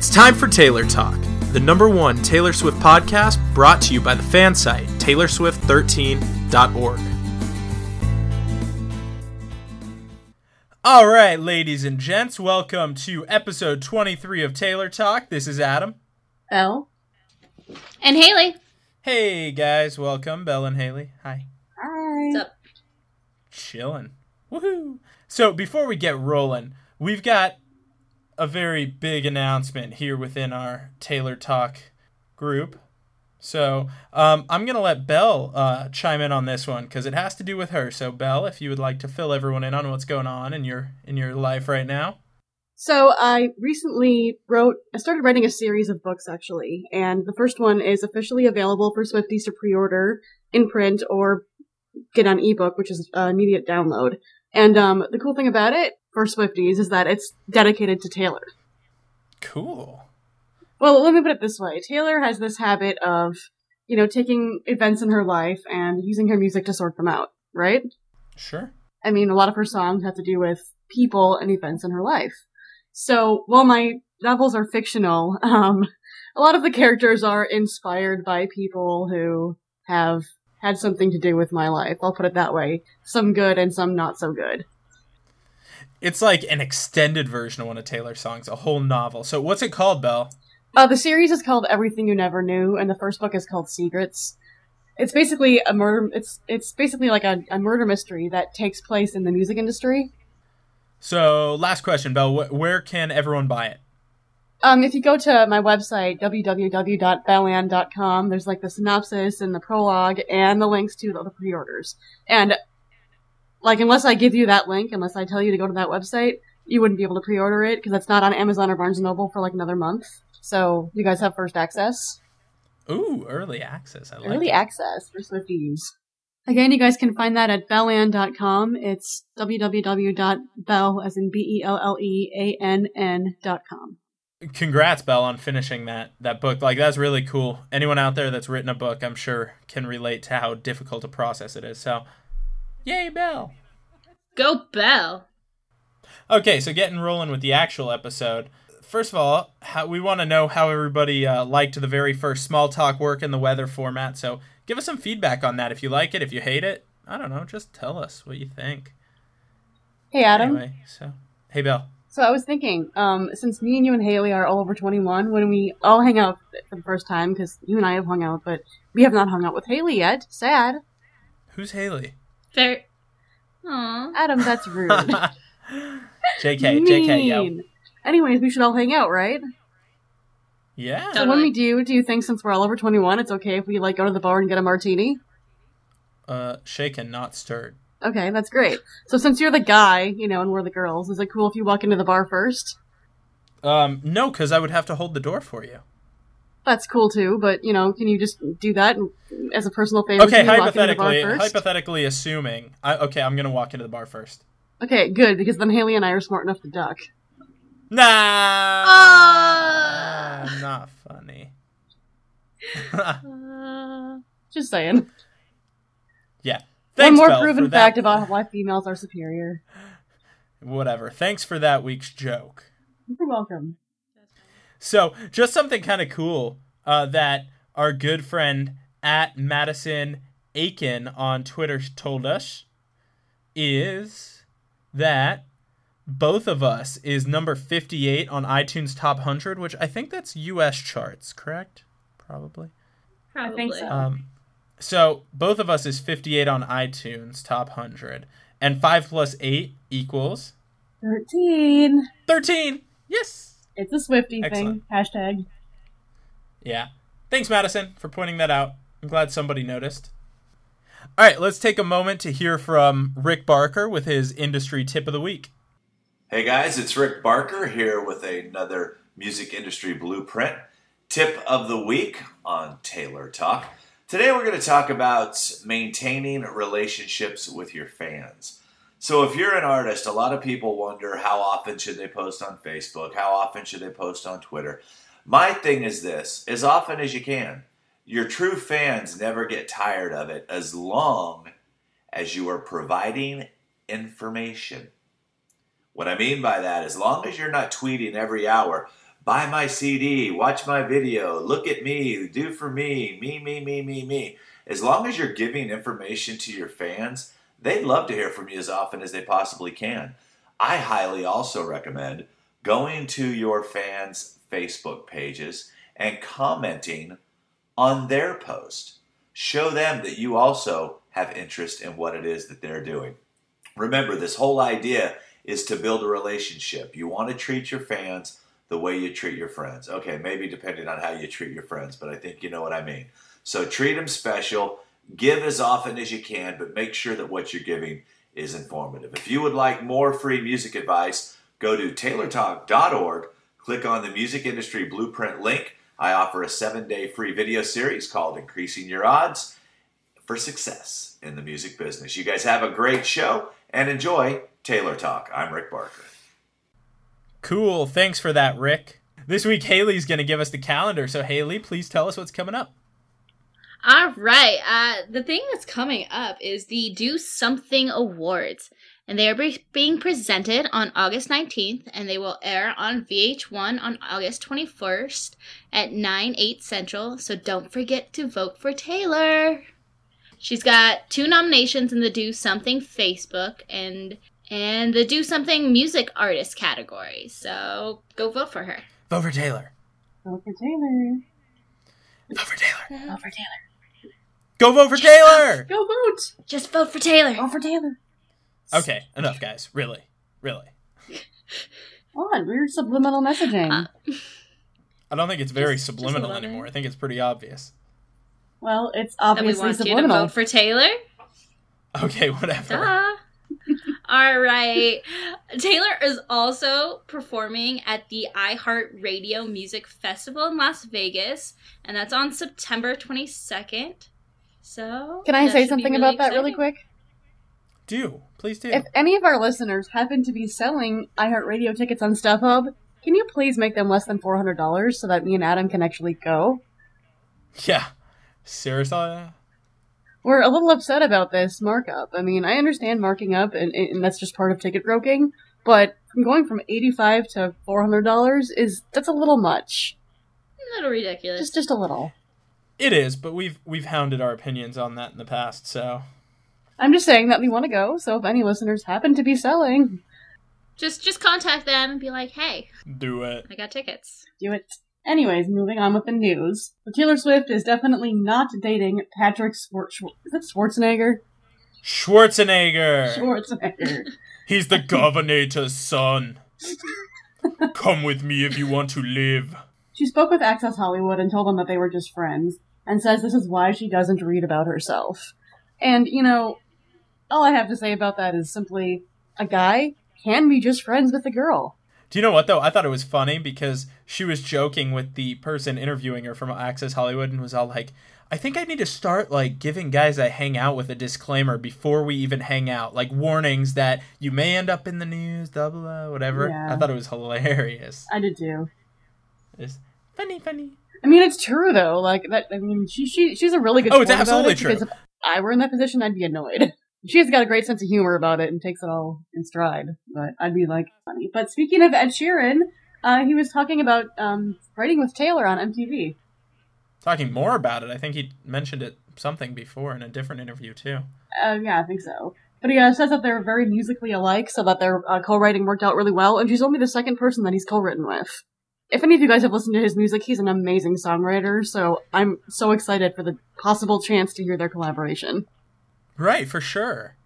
It's time for Taylor Talk, the #1 Taylor Swift podcast brought to you by the fan site, taylorswift13.org. All right, ladies and gents, welcome to episode 23 of Taylor Talk. This is Adam. Elle. And Haley. Hey, guys, welcome. Belle and Haley. Hi. Hi. What's up? Chillin'. Woohoo! So, before we get rolling, we've got a very big announcement here within our Taylor Talk group. So, I'm going to let Belle chime in on this one because it has to do with her. So, Belle, if you would like to fill everyone in on what's going on in your life right now. So I recently started writing a series of books, actually, and the first one is officially available for Swifties to pre-order in print or get on ebook, which is immediate download. And the cool thing about it for Swifties is that it's dedicated to Taylor. Cool. Well, let me put it this way. Taylor has this habit of, taking events in her life and using her music to sort them out, right? Sure. I mean, a lot of her songs have to do with people and events in her life. So, while my novels are fictional, a lot of the characters are inspired by people who have had something to do with my life. I'll put it that way. Some good and some not so good. It's like an extended version of one of Taylor's songs, a whole novel. So what's it called, Belle? The series is called Everything You Never Knew, and the first book is called Secrets. It's basically a murder. It's basically like a murder mystery that takes place in the music industry. So, last question, Belle. Where can everyone buy it? If you go to my website, www.belland.com, there's like the synopsis and the prologue and the links to the pre-orders. And unless I give you that link, unless I tell you to go to that website, you wouldn't be able to pre-order it because it's not on Amazon or Barnes & Noble for another month. So you guys have first access. Ooh, early access. I like Early it. access for Swifties. Again, you guys can find that at belland.com. It's www.bell, as in BELLEANN.com. Congrats, Belle, on finishing that book. That's really cool. Anyone out there that's written a book, I'm sure, can relate to how difficult a process it is. So, yay, Belle. Go Belle. Okay, so getting rolling with the actual episode. First of all, we want to know how everybody liked the very first small talk work in the weather format. So give us some feedback on that. If you like it, if you hate it, I don't know, just tell us what you think. Hey, Adam. Anyway, hey, Belle. So I was thinking, since me and you and Haley are all over 21, when we all hang out for the first time, because you and I have hung out, but we have not hung out with Haley yet. Sad. Who's Haley? Fair. Aww. Adam, that's rude. JK, yo. Anyways, we should all hang out, right? Yeah. So when we do you think since we're all over 21, it's okay if we go to the bar and get a martini? Shaken, not stirred. Okay, that's great. So since you're the guy, and we're the girls, is it cool if you walk into the bar first? No, because I would have to hold the door for you. That's cool too, but, can you just do that as a personal favor? Okay, hypothetically assuming. I'm going to walk into the bar first. Okay, good, because then Haley and I are smart enough to duck. Nah! Not funny. Just saying. Yeah. Thanks, one more Belle, proven fact about why females are superior. Whatever. Thanks for that week's joke. You're welcome. So, just something kind of cool that our good friend at Madison Aiken on Twitter told us is that both of us is number 58 on iTunes Top 100, which I think that's U.S. charts, correct? Probably. I think so. So both of us is 58 on iTunes Top 100, and 5 plus 8 equals 13. 13. Yes. It's a Swiftie Excellent. thing. Hashtag. Yeah. Thanks, Madison, for pointing that out. I'm glad somebody noticed. All right, let's take a moment to hear from Rick Barker with his industry tip of the week. Hey guys, it's Rick Barker here with another music industry blueprint tip of the week on Taylor Talk. Today we're going to talk about maintaining relationships with your fans. So if you're an artist, a lot of people wonder how often should they post on Facebook, how often should they post on Twitter. My thing is this, as often as you can. Your true fans never get tired of it as long as you are providing information. What I mean by that, as long as you're not tweeting every hour, buy my CD, watch my video, look at me, do for me, me. As long as you're giving information to your fans, they'd love to hear from you as often as they possibly can. I highly also recommend going to your fans' Facebook pages and commenting on their post. Show them that you also have interest in what it is that they're doing. Remember, this whole idea is to build a relationship. You want to treat your fans the way you treat your friends. Okay, maybe depending on how you treat your friends, but I think you know what I mean. So treat them special. Give as often as you can, but make sure that what you're giving is informative. If you would like more free music advice, go to taylortalk.org, click on the Music Industry Blueprint link. I offer a 7-day free video series called Increasing Your Odds for Success in the Music Business. You guys have a great show and enjoy Taylor Talk. I'm Rick Barker. Cool. Thanks for that, Rick. This week, Haley's going to give us the calendar. So, Haley, please tell us what's coming up. All right. The thing that's coming up is the Do Something Awards. And they are being presented on August 19th, and they will air on VH1 on August 21st at 9/8 Central. So don't forget to vote for Taylor. She's got 2 nominations in the Do Something Facebook and the Do Something Music Artist category. So go vote for her. Vote for Taylor. Vote for Taylor. Vote for Taylor. Vote for Taylor. Go vote for Taylor! Go vote! Just vote for Taylor. Vote for Taylor. Okay, enough, guys. Really. Come on, weird subliminal messaging. I don't think it's very Just subliminal love it. anymore. I think it's pretty obvious. Well, it's That we obviously want you to subliminal. vote for Taylor. Okay, whatever. Duh. All right. Taylor is also performing at the iHeartRadio Music Festival in Las Vegas, and that's on September 22nd. So, Can I that say should be something about that really exciting. quick? Please do. If any of our listeners happen to be selling iHeartRadio tickets on StubHub, can you please make them less than $400 so that me and Adam can actually go? Yeah. Seriously? We're a little upset about this markup. I mean, I understand marking up, and that's just part of ticket broking, but going from $85 to $400 that's a little much. A little ridiculous. Just a little. It is, but we've hounded our opinions on that in the past, so... I'm just saying that we want to go, so if any listeners happen to be selling, Just contact them and be like, hey, Do it. I got tickets. do it. Anyways, moving on with the news. So Taylor Swift is definitely not dating Patrick is it Schwarzenegger? Schwarzenegger! He's the governor's son. Come with me if you want to live. She spoke with Access Hollywood and told them that they were just friends, and says this is why she doesn't read about herself. And, all I have to say about that is simply, a guy can be just friends with a girl. Do you know what, though? I thought it was funny because she was joking with the person interviewing her from Access Hollywood and was all like, I think I need to start, giving guys I hang out with a disclaimer before we even hang out. Warnings that you may end up in the news, blah, blah, blah, whatever. Yeah. I thought it was hilarious. I did too. It's funny. I mean, it's true, though. She's a really good Oh, it's sport about absolutely it, true. because if I were in that position, I'd be annoyed. She's got a great sense of humor about it and takes it all in stride. But I'd be funny. But speaking of Ed Sheeran, he was talking about writing with Taylor on MTV. Talking more about it, I think he mentioned it something before in a different interview, too. Yeah, I think so. But he says that they're very musically alike, so that their co-writing worked out really well, and she's only the second person that he's co-written with. If any of you guys have listened to his music, he's an amazing songwriter, so I'm so excited for the possible chance to hear their collaboration. Right, for sure.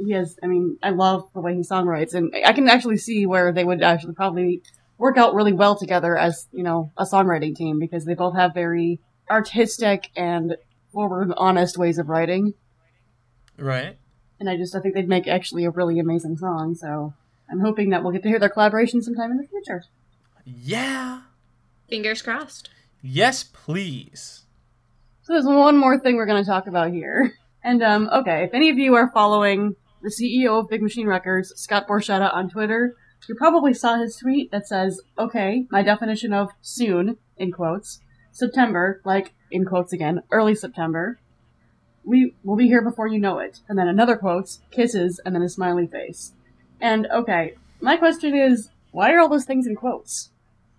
I love the way he songwrites, and I can actually see where they would actually probably work out really well together as, a songwriting team, because they both have very artistic and forward, honest ways of writing. Right. And I think they'd make actually a really amazing song, so I'm hoping that we'll get to hear their collaboration sometime in the future. Yeah. Fingers crossed. Yes, please. So there's one more thing we're going to talk about here. And, okay, if any of you are following the CEO of Big Machine Records, Scott Borchetta, on Twitter, you probably saw his tweet that says, okay, my definition of soon, in quotes, September, in quotes again, early September, we will be here before you know it. And then another quotes, kisses, and then a smiley face. And, okay, my question is, why are all those things in quotes?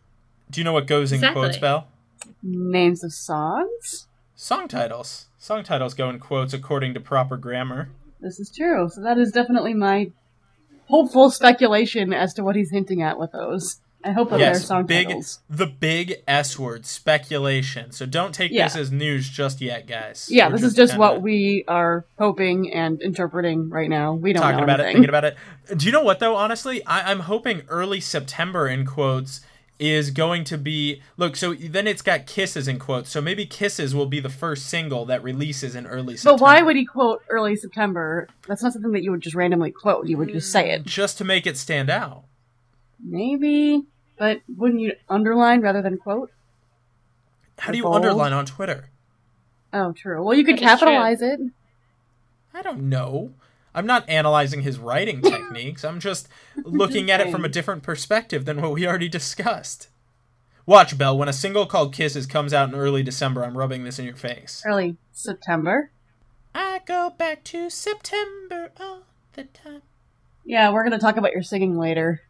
Do you know what goes in quotes, Belle? Names of songs? Song titles. Song titles go in quotes according to proper grammar. This is true. So that is definitely my hopeful speculation as to what he's hinting at with those. I hope that they're song titles. The big S word, speculation. So don't take this as news just yet, guys. Yeah, this is just what we are hoping and interpreting right now. We don't know anything. Thinking about it. Do you know what, though, honestly? I'm hoping early September, in quotes, is going to be... Look, so then it's got Kisses in quotes. So maybe Kisses will be the first single that releases in early September. But why would he quote early September? That's not something that you would just randomly quote. You would just say it. Just to make it stand out. Maybe, but wouldn't you underline rather than quote? How do you underline on Twitter? Oh, true. Well, you could capitalize it. I don't know. I'm not analyzing his writing techniques. I'm just looking at it from a different perspective than what we already discussed. Watch, Belle. When a single called Kisses comes out in early December, I'm rubbing this in your face. Early September? I go back to September all the time. Yeah, we're going to talk about your singing later.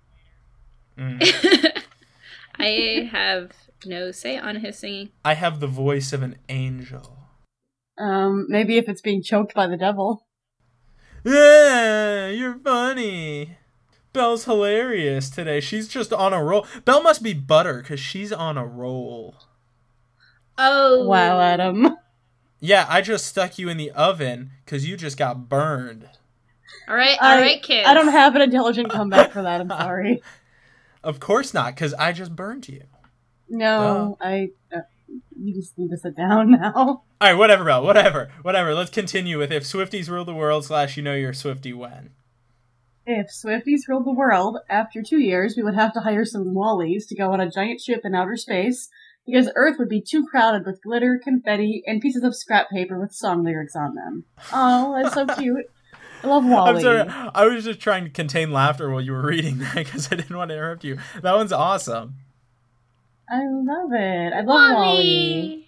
I have no say on his singing. I have the voice of an angel. Maybe if it's being choked by the devil. Yeah, you're funny. Belle's hilarious today. She's just on a roll. Belle must be butter because she's on a roll. Oh. Wow, Adam. Yeah, I just stuck you in the oven because you just got burned. All right, kids. I don't have an intelligent comeback for that. I'm sorry. Of course not, because I just burned you. No, you just need to sit down now. All right, whatever, Belle. Whatever. Let's continue with if Swifties rule the world / you know you're a Swiftie when. If Swifties ruled the world, after 2 years, we would have to hire some Wallies to go on a giant ship in outer space, because Earth would be too crowded with glitter, confetti, and pieces of scrap paper with song lyrics on them. Oh, that's so cute. I love Wall-E. I'm sorry, I was just trying to contain laughter while you were reading that because I didn't want to interrupt you. That one's awesome. I love it. I love Wall-E.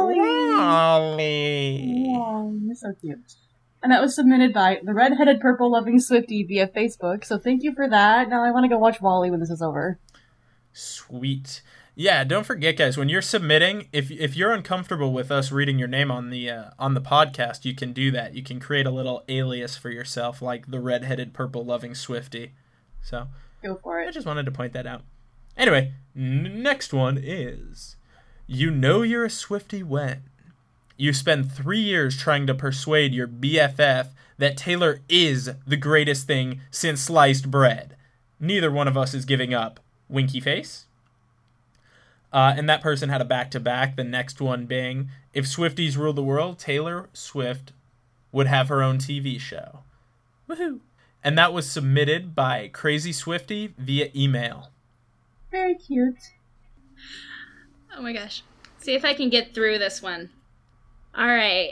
Wall-E. You're so cute. And that was submitted by the Red-Headed Purple Loving Swiftie via Facebook, so thank you for that. Now I want to go watch Wall-E when this is over. Sweet. Yeah, don't forget, guys, when you're submitting, if you're uncomfortable with us reading your name on the podcast, you can do that. You can create a little alias for yourself, like the Red-Headed Purple Loving Swiftie. So, go for it. I just wanted to point that out. Anyway, next one is, you know you're a Swiftie when you spend 3 years trying to persuade your BFF that Taylor is the greatest thing since sliced bread. Neither one of us is giving up. Winky face. And that person had a back-to-back, the next one being, if Swifties ruled the world, Taylor Swift would have her own TV show. Woohoo! And that was submitted by Crazy Swiftie via email. Very cute. Oh my gosh. See if I can get through this one. Alright.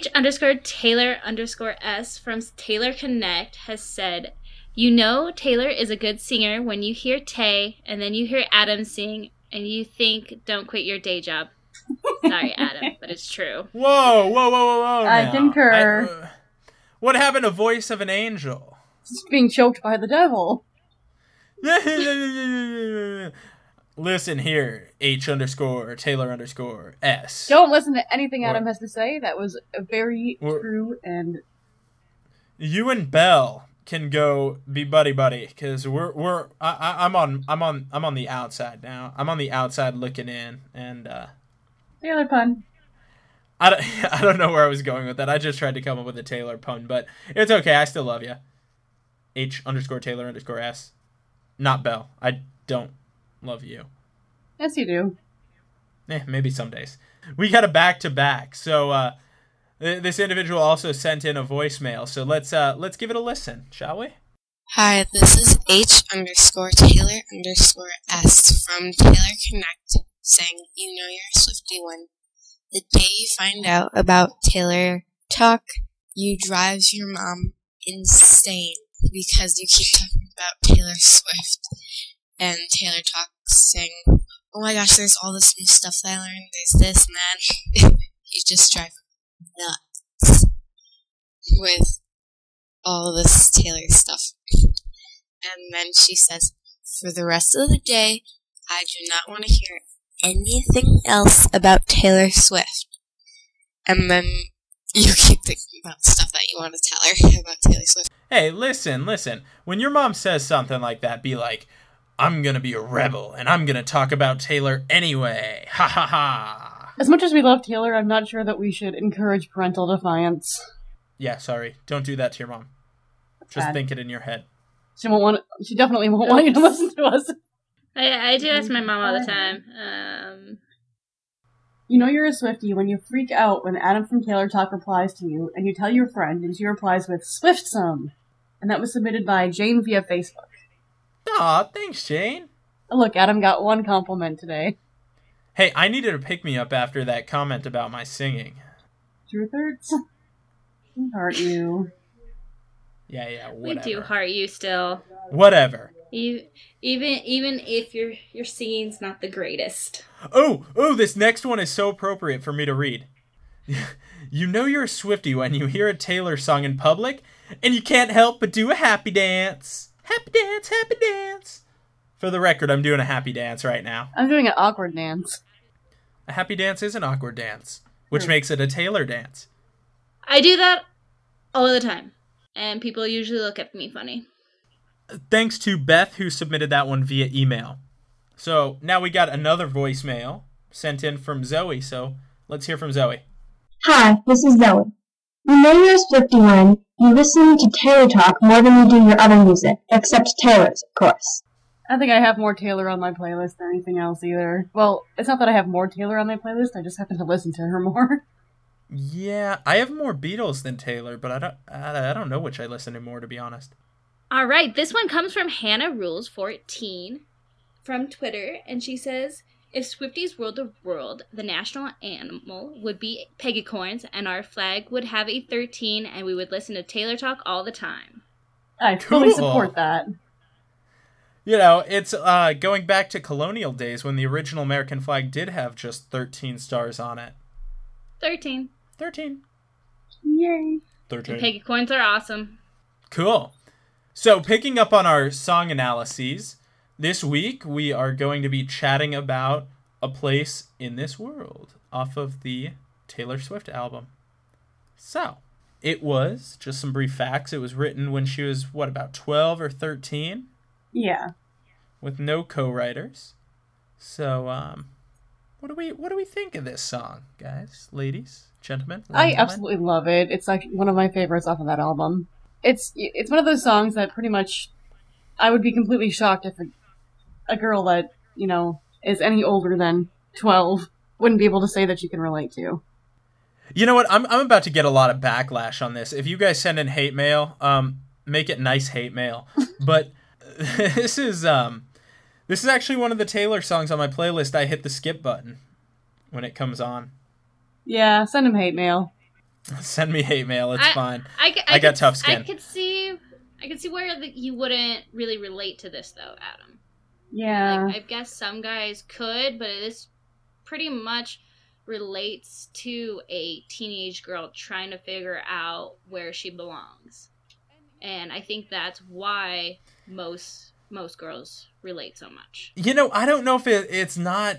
H_Taylor_S from Taylor Connect has said, you know Taylor is a good singer when you hear Tay and then you hear Adam sing and you think, don't quit your day job. Sorry, Adam, but it's true. Whoa. I concur. What happened to Voice of an Angel? It's being choked by the devil. Listen here, H_Taylor_S. Don't listen to anything Adam has to say. That was very true and... You and Belle can go be buddy because I'm on the outside now. I'm on the outside looking in, and Taylor pun. I don't know where I was going with that. I just tried to come up with a Taylor pun, but it's okay. I still love you. H_Taylor_S. Not Belle. I don't love you. Yes, you do. Maybe some days. We got a back-to-back, so this individual also sent in a voicemail, so let's give it a listen, shall we? Hi, this is H_Taylor_S from Taylor Connect saying, you know you're a Swiftie when the day you find out about Taylor Talk, you drives your mom insane because you keep talking about Taylor Swift and Taylor Talk saying, oh my gosh, there's all this new stuff that I learned, there's this and that. You just drive nuts with all this Taylor stuff. And then she says, for the rest of the day, I do not want to hear anything else about Taylor Swift. And then you keep thinking about stuff that you want to tell her about Taylor Swift. Hey, listen. When your mom says something like that, be like, I'm gonna be a rebel, and I'm gonna talk about Taylor anyway. Ha ha ha. As much as we love Taylor, I'm not sure that we should encourage parental defiance. Yeah, sorry. Don't do that to your mom. Just Bad. think it in your head. She definitely won't want you to listen to us. I do ask my mom all the time. You know you're a Swiftie when you freak out when Adam from Taylor Talk replies to you, and you tell your friend, and she replies with Swiftsome. And that was submitted by Jane via Facebook. Aw, thanks, Jane. Look, Adam got one compliment today. Hey, I needed a pick-me-up after that comment about my singing. Truth hurts. We heart you. Yeah, whatever. We do heart you still. Whatever. Even if your singing's not the greatest. Oh, this next one is so appropriate for me to read. You know you're a Swiftie when you hear a Taylor song in public, and you can't help but do a happy dance. Happy dance, happy dance. For the record, I'm doing a happy dance right now. I'm doing an awkward dance. A happy dance is an awkward dance, which makes it a Taylor dance. I do that all the time, and people usually look at me funny. Thanks to Beth, who submitted that one via email. So now we got another voicemail sent in from Zoe, so let's hear from Zoe. Hi, this is Zoe. You know you're a Swiftie when you listen to Taylor Talk more than you do your other music, except Taylor's, of course. I think I have more Taylor on my playlist than anything else either. Well, it's not that I have more Taylor on my playlist, I just happen to listen to her more. Yeah, I have more Beatles than Taylor, but I don't know which I listen to more, to be honest. All right, this one comes from Hannah Rules 14 from Twitter, and she says, if Swifties ruled the world, the national animal would be pegacorns, and our flag would have a 13, and we would listen to Taylor Talk all the time. I fully Cool. support that. You know, it's going back to colonial days when the original American flag did have just 13 stars on it. 13. 13. Yay. 13. And pegacorns are awesome. Cool. So, picking up on our song analyses, this week we are going to be chatting about A Place in This World off of the Taylor Swift album. So, it was, just some brief facts, it was written when she was, about 12 or 13? Yeah. With no co-writers. So, what do we think of this song, guys, ladies, gentlemen? I absolutely love it. It's like one of my favorites off of that album. It's one of those songs that pretty much I would be completely shocked if a girl that, is any older than 12 wouldn't be able to say that she can relate to. You know what? I'm about to get a lot of backlash on this. If you guys send in hate mail, make it nice hate mail. But this is actually one of the Taylor songs on my playlist. I hit the skip button when it comes on. Yeah, send him hate mail. Send me hate mail. It's fine. I got tough skin. I could see where you wouldn't really relate to this, though, Adam. Yeah. I guess some guys could, but this pretty much relates to a teenage girl trying to figure out where she belongs. And I think that's why most girls relate so much. I don't know if it's not...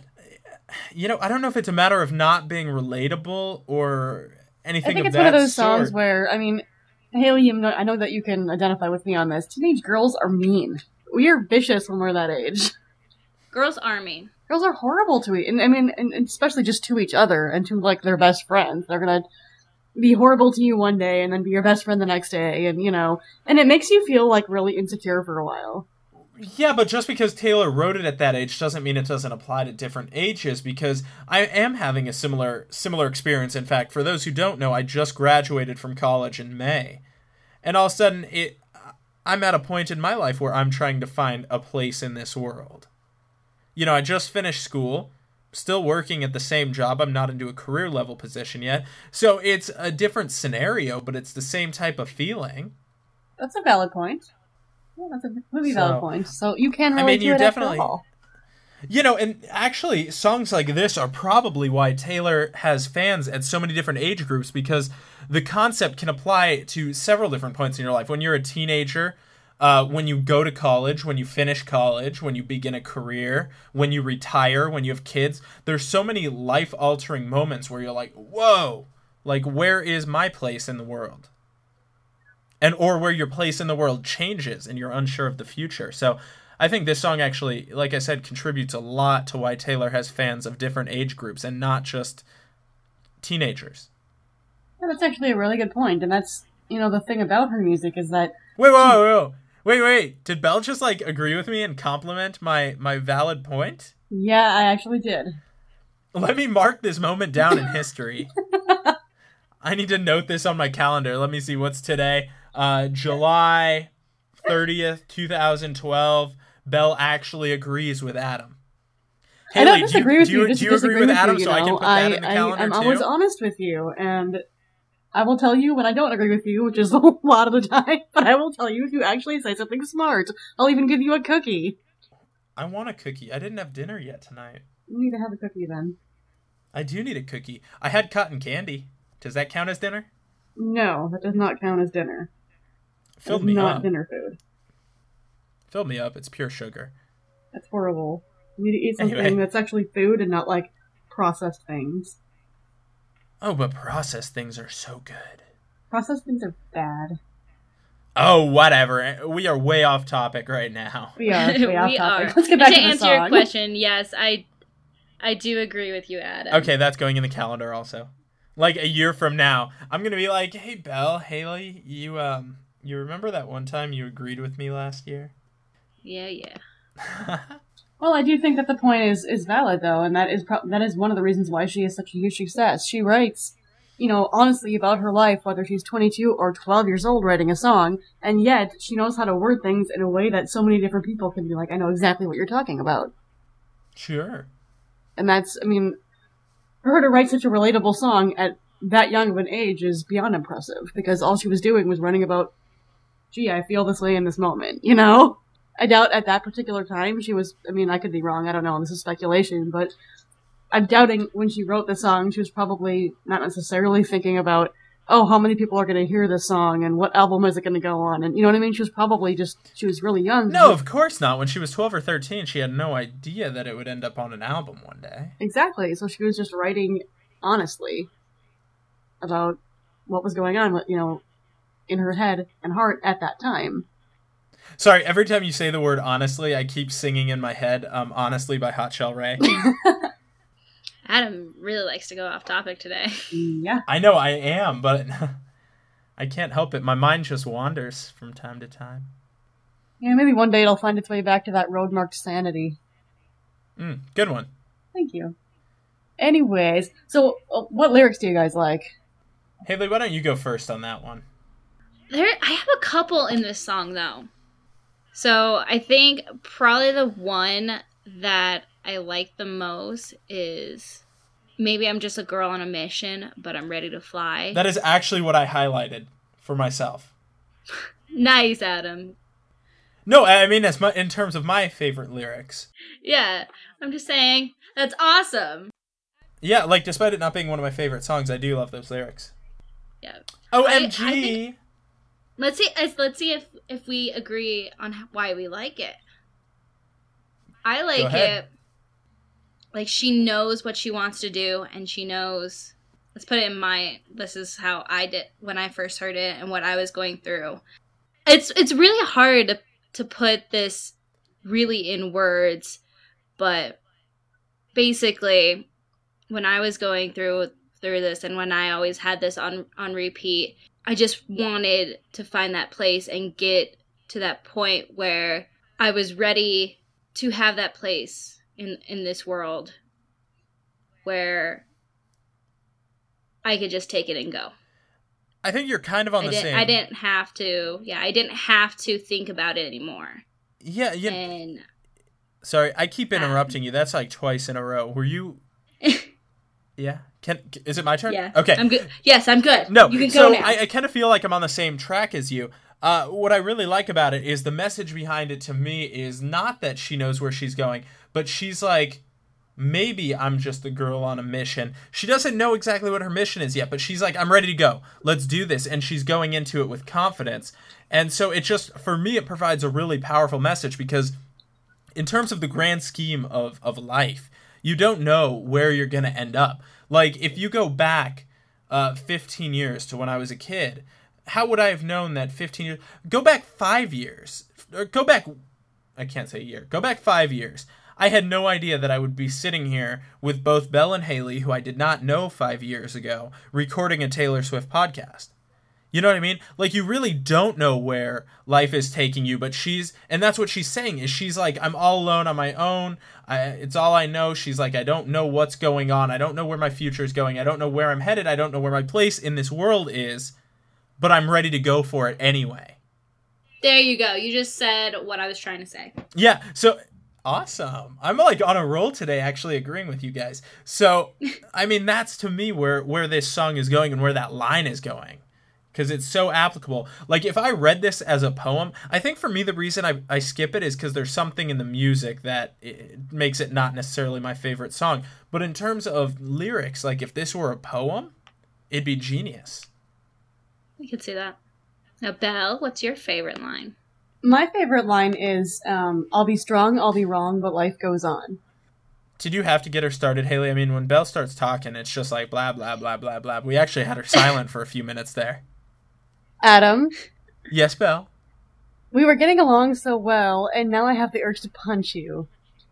I don't know if it's a matter of not being relatable or anything of that sort. I think it's one of those songs where, Haley, I know that you can identify with me on this. Teenage girls are mean. We are vicious when we're that age. Girls are mean. Girls are horrible to and especially just to each other and to, their best friends. They're gonna be horrible to you one day and then be your best friend the next day, and it makes you feel, really insecure for a while. Yeah, but just because Taylor wrote it at that age doesn't mean it doesn't apply to different ages, because I am having a similar experience. In fact, for those who don't know, I just graduated from college in May. And all of a sudden, I'm at a point in my life where I'm trying to find a place in this world. I just finished school, still working at the same job. I'm not into a career level position yet. So it's a different scenario, but it's the same type of feeling. That's a valid point. Yeah, that's a really valid point. So you can relate to you it definitely, after all. And actually, songs like this are probably why Taylor has fans at so many different age groups, because the concept can apply to several different points in your life. When you're a teenager, when you go to college, when you finish college, when you begin a career, when you retire, when you have kids. There's so many life-altering moments where you're like, whoa, like, where is my place in the world? Or where your place in the world changes and you're unsure of the future. So I think this song actually, like I said, contributes a lot to why Taylor has fans of different age groups and not just teenagers. Yeah, that's actually a really good point. And that's, the thing about her music is that... Wait. Did Belle just, agree with me and compliment my valid point? Yeah, I actually did. Let me mark this moment down in history. I need to note this on my calendar. Let me see, what's today? July 30th, 2012. Belle actually agrees with Adam. Haley, I don't disagree with you. Do you agree with Adam so I can put that in the calendar I'm too? always honest with you, and I will tell you when I don't agree with you, which is a lot of the time, but I will tell you if you actually say something smart. I'll even give you a cookie. I want a cookie. I didn't have dinner yet tonight. You need to have a cookie then. I do need a cookie. I had cotton candy. Does that count as dinner? No, that does not count as dinner. Filled me up. Not dinner food. Filled me up. It's pure sugar. That's horrible. You need to eat something that's actually food and not, processed things. Oh, but processed things are so good. Processed things are bad. Oh, whatever. We are way off topic right now. We are way off topic. Let's get back to the song. To answer your question, yes, I do agree with you, Adam. Okay, that's going in the calendar also. A year from now, I'm going to be like, hey, Belle, Haley, you remember that one time you agreed with me last year? Yeah. Well, I do think that the point is valid, though, and that is one of the reasons why she is such a huge success. She writes, honestly about her life, whether she's 22 or 12 years old writing a song, and yet she knows how to word things in a way that so many different people can be like, I know exactly what you're talking about. Sure. And that's, for her to write such a relatable song at that young of an age is beyond impressive, because all she was doing was writing about, gee, I feel this way in this moment, I doubt at that particular time she was, I could be wrong, I don't know, this is speculation, but I'm doubting when she wrote the song, she was probably not necessarily thinking about, oh, how many people are going to hear this song, and what album is it going to go on, and you know what I mean? She was probably she was really young. No, of course not. When she was 12 or 13, she had no idea that it would end up on an album one day. Exactly, so she was just writing honestly about what was going on, in her head and heart at that time. Sorry, every time you say the word honestly, I keep singing in my head, Honestly by Hot Shell Ray. Adam really likes to go off topic today. Yeah. I know I am, but I can't help it. My mind just wanders from time to time. Yeah, maybe one day it'll find its way back to that road marked sanity. Good one. Thank you. Anyways, so what lyrics do you guys like? Haley, why don't you go first on that one? I have a couple in this song, though. So I think probably the one that I like the most is Maybe I'm Just a Girl on a Mission, but I'm Ready to Fly. That is actually what I highlighted for myself. Nice, Adam. No, I mean, in terms of my favorite lyrics. Yeah, I'm just saying, that's awesome. Yeah, despite it not being one of my favorite songs, I do love those lyrics. Yeah. OMG! I think, let's see if we agree on why we like it. I like it. She knows what she wants to do, and she knows. Let's put it in this is how I did when I first heard it, and what I was going through. It's really hard to put this really in words, but basically, when I was going through this, and when I always had this on repeat, I just wanted to find that place and get to that point where I was ready to have that place in this world where I could just take it and go. I think you're kind of on the same. I didn't have to think about it anymore. Yeah. And sorry, I keep interrupting you. That's twice in a row. Were you? Yeah. Is it my turn? Yeah. Okay. I'm good. Yes, I'm good. No. You can go now. I kind of feel like I'm on the same track as you. What I really like about it is the message behind it to me is not that she knows where she's going, but she's maybe I'm just a girl on a mission. She doesn't know exactly what her mission is yet, but she's like, I'm ready to go. Let's do this. And she's going into it with confidence. And so it just, for me, it provides a really powerful message because in terms of the grand scheme of life, you don't know where you're going to end up. Like, if you go back 15 years to when I was a kid, how would I have known that 15 years... Go back 5 years. Or go back... I can't say a year. Go back 5 years. I had no idea that I would be sitting here with both Belle and Haley, who I did not know 5 years ago, recording a Taylor Swift podcast. You know what I mean? Like, you really don't know where life is taking you, but and that's what she's saying, is she's like, I'm all alone on my own. It's all I know. She's like, I don't know what's going on. I don't know where my future is going. I don't know where I'm headed. I don't know where my place in this world is, but I'm ready to go for it anyway. There you go. You just said what I was trying to say. Yeah, so... Awesome. I'm like on a roll today, actually agreeing with you guys. So, I mean, that's to me where this song is going and where that line is going. Because it's so applicable. Like, if I read this as a poem, I think for me the reason I skip it is because there's something in the music that it makes it not necessarily my favorite song. But in terms of lyrics, like if this were a poem, it'd be genius. I could see that. Now, Belle, what's your favorite line? My favorite line is, I'll be strong, I'll be wrong, but life goes on. Did you have to get her started, Haley? I mean, when Belle starts talking, it's just like blah, blah, blah, blah, blah. We actually had her silent for a few minutes there. Adam? Yes, Belle? We were getting along so well, and now I have the urge to punch you.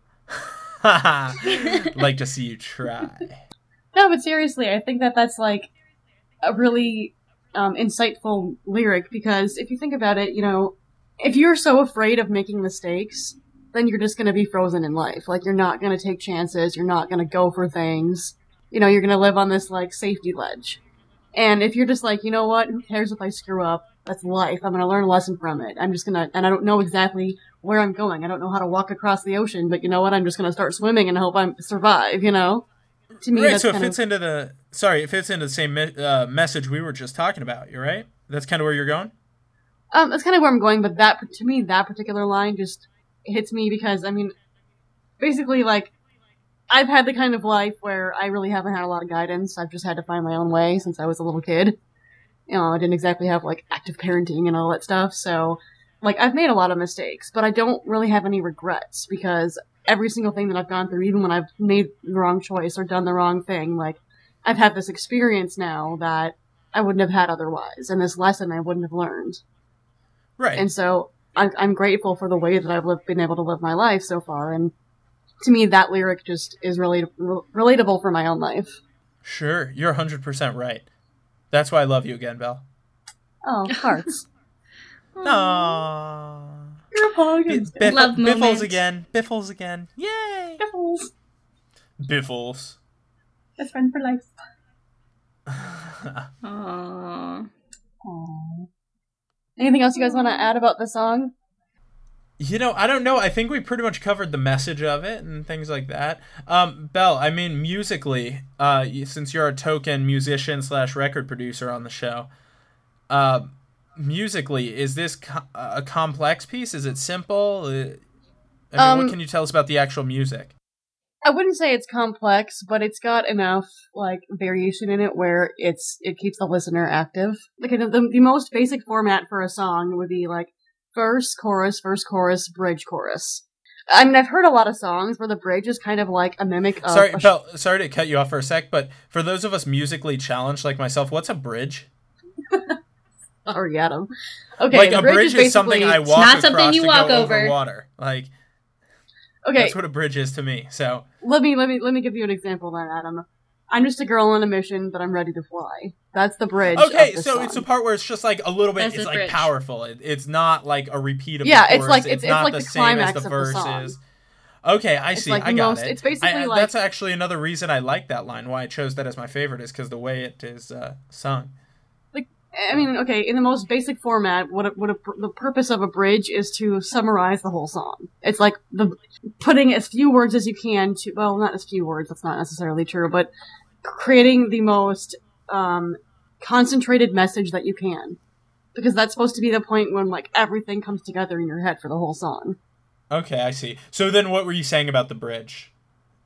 Like to see you try. No, but seriously, I think that's like a really insightful lyric, because if you think about it, you know, if you're so afraid of making mistakes, then you're just going to be frozen in life. Like, you're not going to take chances. You're not going to go for things. You know, you're going to live on this, like, safety ledge. And if you're just like, you know what, who cares if I screw up? That's life. I'm going to learn a lesson from it. I'm just going to, and I don't know exactly where I'm going. I don't know how to walk across the ocean, but you know what? I'm just going to start swimming and hope I survive, you know? To me, right, that's so it fits into the same message we were just talking about. You're right? That's kind of where you're going? That's kind of where I'm going, but to me, that particular line just hits me because, I mean, basically, like, I've had the kind of life where I really haven't had a lot of guidance. I've just had to find my own way since I was a little kid. You know, I didn't exactly have, like, active parenting and all that stuff, so, like, I've made a lot of mistakes, but I don't really have any regrets, because every single thing that I've gone through, even when I've made the wrong choice or done the wrong thing, like, I've had this experience now that I wouldn't have had otherwise, and this lesson I wouldn't have learned. Right. And so I'm grateful for the way that I've been able to live my life so far. And to me, that lyric just is really relatable for my own life. Sure. You're 100% right. That's why I love you again, Belle. Oh, hearts. Aww. You're a pug. Love Biffles moment. again. Biffles again. Yay. Biffles. Biffles. Best friend for life. Aww. Aww. Anything else you guys want to add about the song? You know, I don't know. I think we pretty much covered the message of it and things like that. Belle, I mean, musically, since you're a token musician / record producer on the show, musically, is this a complex piece? Is it simple? I mean, what can you tell us about the actual music? I wouldn't say it's complex, but it's got enough, like, variation in it where it keeps the listener active. Like, the most basic format for a song would be, like, verse, chorus, bridge, chorus. I mean, I've heard a lot of songs where the bridge is kind of like a mimic of... Sorry to cut you off for a sec, but for those of us musically challenged like myself, what's a bridge? Sorry, Adam. Okay, like, a bridge is something I walk not across something you to walk go over water. Like... Okay. That's what a bridge is to me. So let me give you an example then, Adam. I'm just a girl on a mission, but I'm ready to fly. That's the bridge. Okay, of this so song. it's a part where it's just like a little bit. That's It's the like bridge. powerful. It's not like a repeatable. Yeah, chorus. it's like it's not like the the same climax as the of the song. verses. Okay, I see. like I the got most- it. it's basically like- that's actually another reason I like that line. Why I chose that as my favorite is because the way it is sung. I mean, okay, in the most basic format, the purpose of a bridge is to summarize the whole song. It's like putting as few words as you can to, well, not as few words, that's not necessarily true, but creating the most concentrated message that you can. Because that's supposed to be the point when, like, everything comes together in your head for the whole song. Okay, I see. So then what were you saying about the bridge?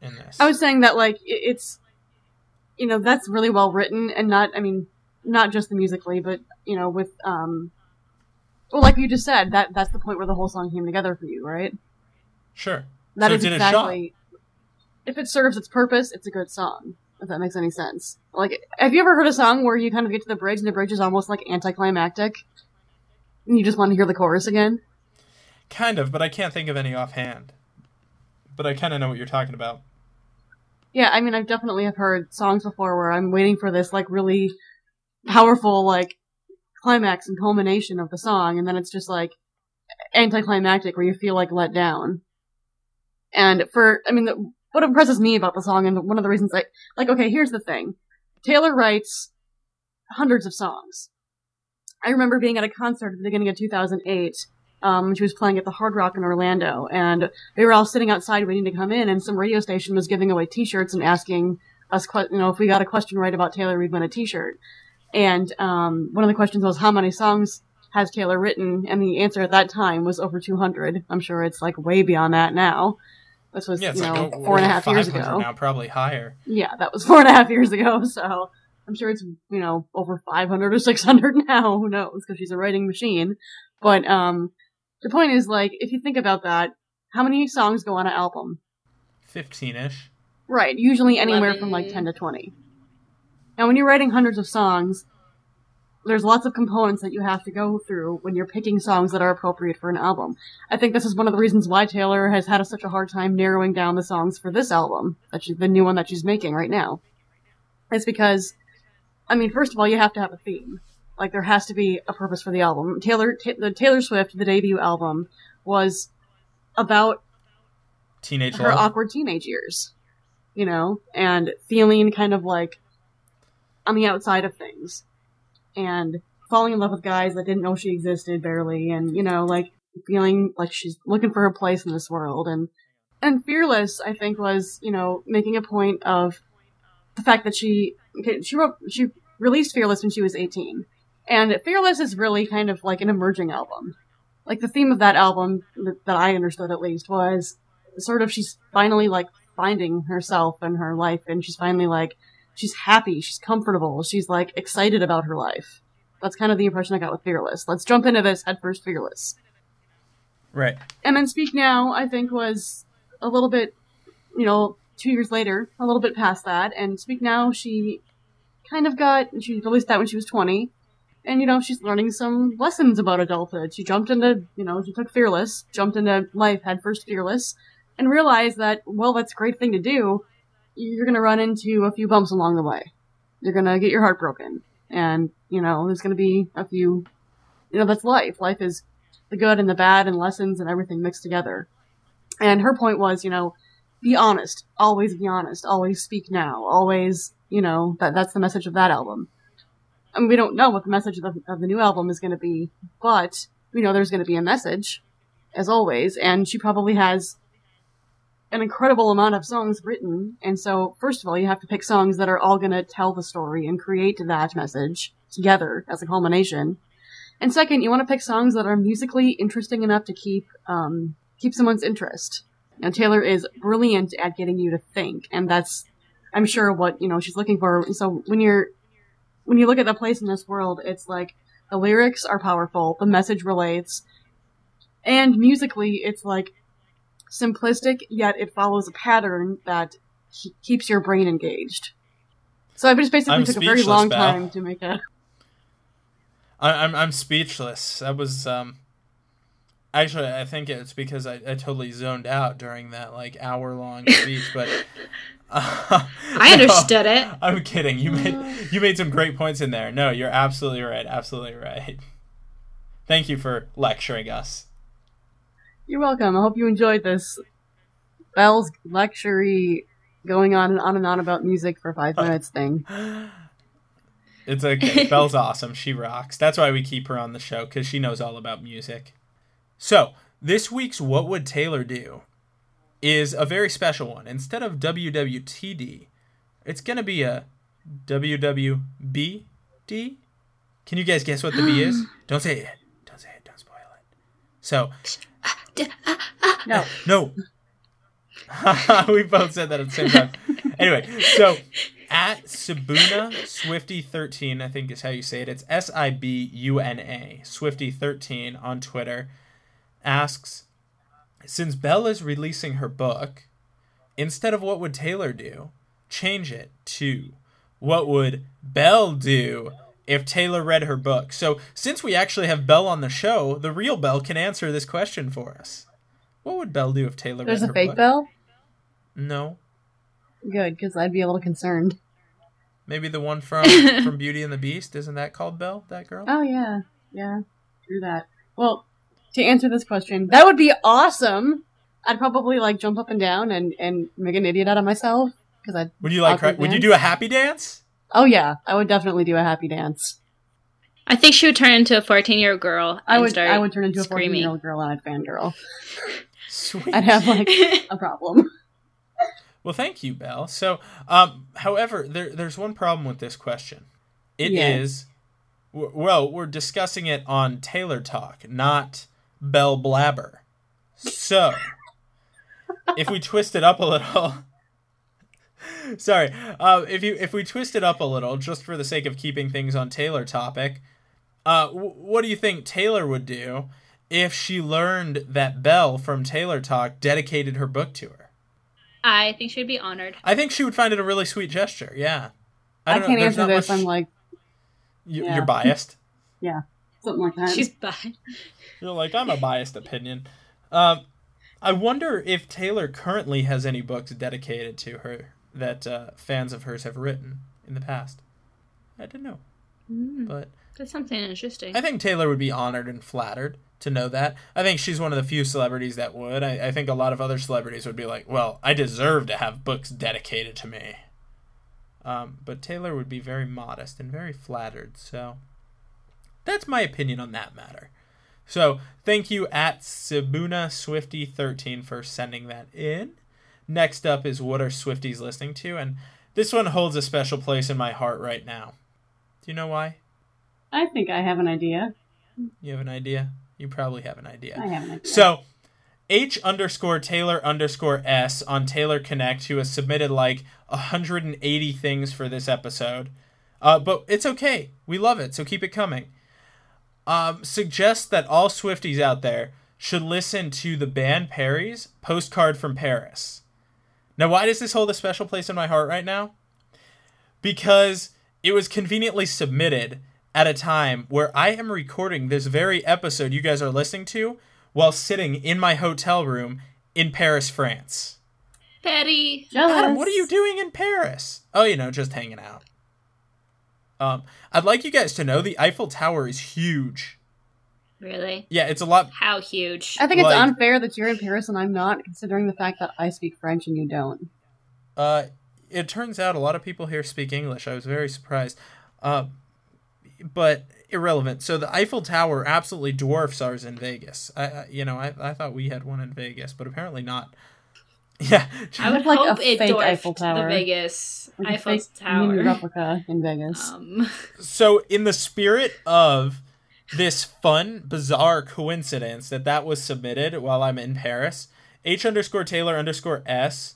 in this. I was saying that, like, it's, you know, that's really well written, and not just the musically, but, you know, with, well, like you just said, that's the point where the whole song came together for you, right? Sure. That so is it did exactly, if it serves its purpose, it's a good song, if that makes any sense. Like, have you ever heard a song where you kind of get to the bridge, and the bridge is almost, like, anticlimactic? And you just want to hear the chorus again? Kind of, but I can't think of any offhand. But I kind of know what you're talking about. Yeah, I mean, I definitely have heard songs before where I'm waiting for this, like, really powerful, like, climax and culmination of the song, and then it's just, like, anticlimactic where you feel, like, let down. And what impresses me about the song, and one of the reasons okay, here's the thing. Taylor writes hundreds of songs. I remember being at a concert at the beginning of 2008, she was playing at the Hard Rock in Orlando, and we were all sitting outside waiting to come in, and some radio station was giving away t-shirts and asking us, if we got a question right about Taylor, we'd win a t-shirt. And one of the questions was, how many songs has Taylor written? And the answer at that time was over 200. I'm sure it's, like, way beyond that now. This was, 4.5 years ago. Now, probably higher. Yeah, that was 4.5 years ago, so I'm sure it's, over 500 or 600 now. Who knows? Because she's a writing machine. But, the point is, like, if you think about that, how many songs go on an album? 15-ish. Right, usually anywhere 11. from, like, 10 to 20. Now, when you're writing hundreds of songs, there's lots of components that you have to go through when you're picking songs that are appropriate for an album. I think this is one of the reasons why Taylor has had such a hard time narrowing down the songs for this album, the new one that she's making right now. It's because, first of all, you have to have a theme. Like, there has to be a purpose for the album. The Taylor Swift, the debut album, was about Teenage her love. awkward teenage years, and feeling kind of like on the outside of things, and falling in love with guys that didn't know she existed barely, and, like, feeling like she's looking for her place in this world. And Fearless, I think, was, making a point of the fact that she released Fearless when she was 18. And Fearless is really kind of like an emerging album. Like, the theme of that album, that I understood at least, was sort of she's finally, like, finding herself and her life, and she's finally, like, she's happy, she's comfortable, she's, like, excited about her life. That's kind of the impression I got with Fearless. Let's jump into this headfirst Fearless. Right. And then Speak Now, I think, was a little bit, 2 years later, a little bit past that, and Speak Now, she released that when she was 20, and, she's learning some lessons about adulthood. She jumped into, she took Fearless, jumped into life headfirst Fearless, and realized that, well, that's a great thing to do. You're gonna run into a few bumps along the way. You're gonna get your heart broken. And, there's gonna be a few, that's life. Life is the good and the bad and lessons and everything mixed together. And her point was, be honest. Always be honest. Always speak now. Always, that's the message of that album. And we don't know what the message of the new album is gonna be, but we know there's gonna be a message, as always, and she probably has an incredible amount of songs written, and so, first of all, you have to pick songs that are all gonna tell the story and create that message together as a culmination. And second, you want to pick songs that are musically interesting enough to keep someone's interest. Taylor is brilliant at getting you to think, and that's, I'm sure, what, she's looking for. So when you look at the place in this world, it's like, the lyrics are powerful, the message relates, and musically, it's like, simplistic, yet it follows a pattern that keeps your brain engaged. So I just basically took a very long time to make a... I'm speechless. That was, actually, I think it's because I totally zoned out during that, like, hour-long speech, but... I understood it. I'm kidding. You made some great points in there. No, you're absolutely right. Absolutely right. Thank you for lecturing us. You're welcome. I hope you enjoyed this Belle's lecture-y going on and on about music for 5 minutes thing. It's okay. Belle's awesome. She rocks. That's why we keep her on the show, because she knows all about music. So, this week's What Would Taylor Do is a very special one. Instead of WWTD, it's going to be a WWBD. Can you guys guess what the B is? Don't say it. Don't say it. Don't spoil it. So... No. We both said that at the same time. Anyway, so at Sibuna Swifty13, I think is how you say it. It's Sibuna Swifty13 on Twitter, asks, since Belle is releasing her book, instead of what would Taylor do, change it to what would Belle do if Taylor read her book. So since we actually have Belle on the show, the real Belle can answer this question for us. What would Belle do if Taylor read her book? There's a fake Belle? No. Good, because I'd be a little concerned. Maybe the one from Beauty and the Beast. Isn't that called Belle, that girl? Oh, yeah. Yeah, true that. Well, to answer this question, that would be awesome. I'd probably, jump up and down and make an idiot out of myself. Would you do a happy dance? Oh, yeah. I would definitely do a happy dance. I think she would turn into a 14-year-old girl. I would turn into screaming. a 14-year-old girl and I'd fangirl. Sweet. I'd have, a problem. Well, thank you, Belle. So, however, there's one problem with this question. It is, we're discussing it on Taylor Talk, not Belle Blabber. So, if we twist it up a little... Sorry. If we twist it up a little, just for the sake of keeping things on Taylor topic, what do you think Taylor would do if she learned that Belle from Taylor Talk dedicated her book to her? I think she would be honored. I think she would find it a really sweet gesture, yeah. I can't answer this, I'm You're biased? Yeah, something like that. She's biased. You're like, I'm a biased opinion. I wonder if Taylor currently has any books dedicated to her that fans of hers have written in the past. I don't know. But that's something interesting. I think Taylor would be honored and flattered to know that. I think she's one of the few celebrities that would. I think a lot of other celebrities would be like, well, I deserve to have books dedicated to me. But Taylor would be very modest and very flattered. So that's my opinion on that matter. So thank you at Sibuna Swifty13 for sending that in. Next up is What Are Swifties Listening To? And this one holds a special place in my heart right now. Do you know why? I think I have an idea. You have an idea? You probably have an idea. I have an idea. So, H_Taylor_S on Taylor Connect, who has submitted 180 things for this episode. But it's okay. We love it, so keep it coming. Suggests that all Swifties out there should listen to the band Perry's Postcard from Paris. Now, why does this hold a special place in my heart right now? Because it was conveniently submitted at a time where I am recording this very episode you guys are listening to while sitting in my hotel room in Paris, France. Patty. Adam, what are you doing in Paris? Oh, just hanging out. I'd like you guys to know the Eiffel Tower is huge. Really? Yeah, it's a lot. How huge? I think it's unfair that you're in Paris and I'm not, considering the fact that I speak French and you don't. It turns out a lot of people here speak English. I was very surprised. But irrelevant. So the Eiffel Tower absolutely dwarfs ours in Vegas. I thought we had one in Vegas, but apparently not. Yeah. I would hope it dwarfed the Vegas Eiffel Tower. Replica in Vegas. So in the spirit of this fun, bizarre coincidence that was submitted while I'm in Paris, H_Taylor_S,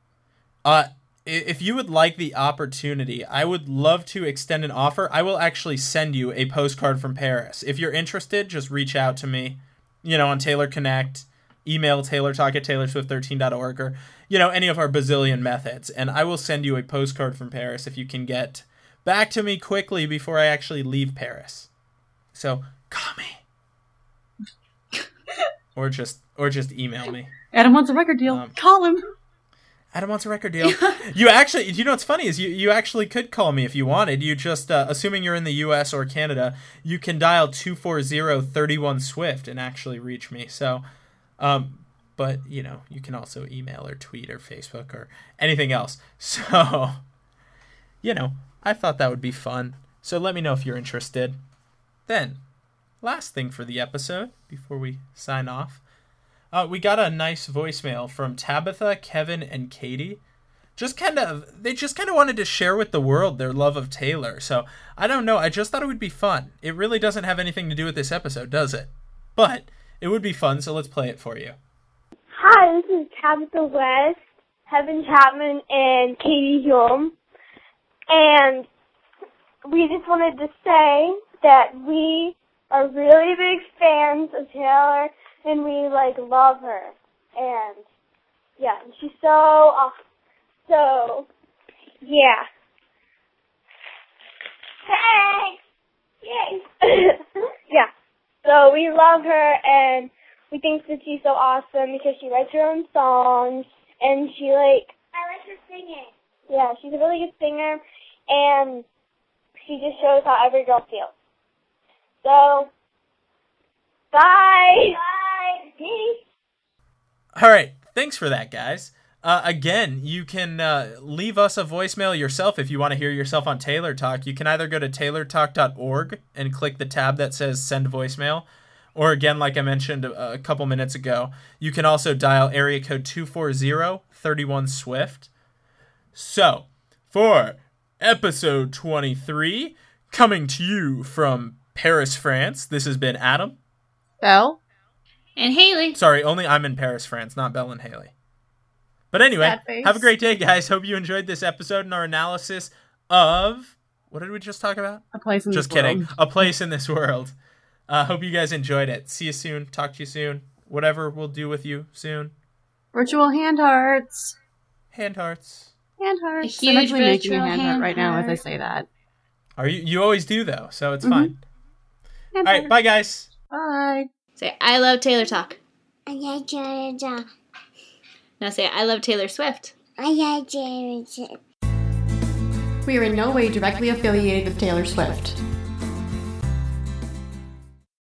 if you would like the opportunity, I would love to extend an offer. I will actually send you a postcard from Paris. If you're interested, just reach out to me, on Taylor Connect, email taylortalk@taylorswift13.org, or, any of our bazillion methods, and I will send you a postcard from Paris if you can get back to me quickly before I actually leave Paris. So, call me. or just email me. Adam wants a record deal. Call him. Adam wants a record deal. You actually, what's funny is you actually could call me if you wanted. You just, assuming you're in the U.S. or Canada, you can dial 240-31-SWIFT and actually reach me. So, but, you can also email or tweet or Facebook or anything else. So, I thought that would be fun. So let me know if you're interested. Then, last thing for the episode, before we sign off. We got a nice voicemail from Tabitha, Kevin, and Katie. They just kind of wanted to share with the world their love of Taylor. So, I don't know. I just thought it would be fun. It really doesn't have anything to do with this episode, does it? But it would be fun, so let's play it for you. Hi, this is Tabitha West, Heaven Chapman, and Katie Hume. And we just wanted to say that we are really big fans of Taylor, and we, love her. And, yeah, and she's so awesome. So, yeah. Thanks! Yay! Yeah. So we love her, and we think that she's so awesome because she writes her own songs, and she, I like her singing. Yeah, she's a really good singer, and she just shows how every girl feels. So, bye! Bye! Peace! All right. Thanks for that, guys. Again, you can leave us a voicemail yourself if you want to hear yourself on Taylor Talk. You can either go to taylortalk.org and click the tab that says send voicemail, or again, like I mentioned a couple minutes ago, you can also dial area code 240-31-SWIFT. So, for episode 23, coming to you from Paris, France, this has been Adam. Belle? And Haley. Sorry, only I'm in Paris, France, not Belle and Haley. But anyway, have a great day, guys. Hope you enjoyed this episode and our analysis of... What did we just talk about? A Place in Just This kidding. World. A Place in This World. Hope you guys enjoyed it. See you soon. Talk to you soon. Whatever we'll do with you soon. Virtual hand hearts. Hand hearts. Hand hearts. A I'm huge actually making a virtual hand heart right now as I heart. say that. Are you always do, though, so it's fine. Hand All right, heart. bye, guys. Bye. Say, I love Taylor Talk. I like Taylor Talk. Now say, I love Taylor Swift. I like Taylor Talk. We are in no way directly affiliated with Taylor Swift.